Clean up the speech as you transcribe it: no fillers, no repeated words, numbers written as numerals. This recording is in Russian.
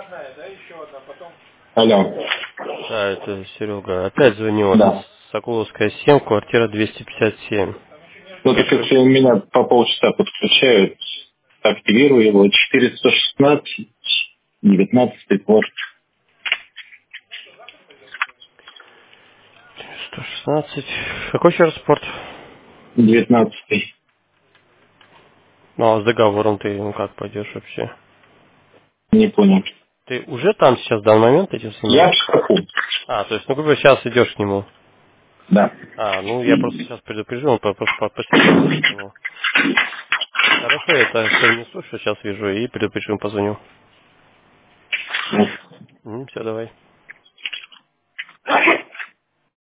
Алло. Да, это Серега. Опять звоню. Это Да. Соколовская 7, квартира 257. Ну, так если у меня по полчаса подключают, активирую его, 416, 19 порт, 116. Какой еще раз спорт? 19. Ну, а с договором ты как пойдешь вообще? Не понял. Ты уже там сейчас, в данный момент этим Я в занимаешься? шкафу. А, то есть, ну, грубо сейчас идешь к нему. Да. А, ну, я просто сейчас предупрежу, он просто посерьезнее к нему. Хорошо, я это совместу, что сейчас вижу, и предупрежу, позвоню. Все, давай.